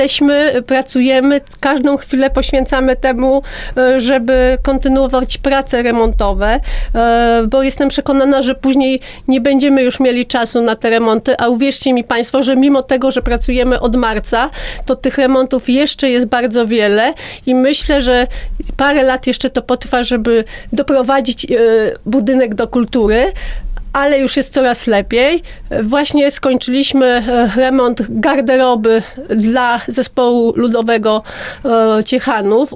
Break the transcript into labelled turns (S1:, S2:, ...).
S1: Pracujemy, każdą chwilę poświęcamy temu, żeby kontynuować prace remontowe, bo jestem przekonana, że później nie będziemy już mieli czasu na te remonty, a uwierzcie mi Państwo, że mimo tego, że pracujemy od marca, to tych remontów jeszcze jest bardzo wiele i myślę, że parę lat jeszcze to potrwa, żeby doprowadzić budynek do kultury, ale już jest coraz lepiej. Właśnie skończyliśmy remont garderoby dla zespołu ludowego Ciechanów.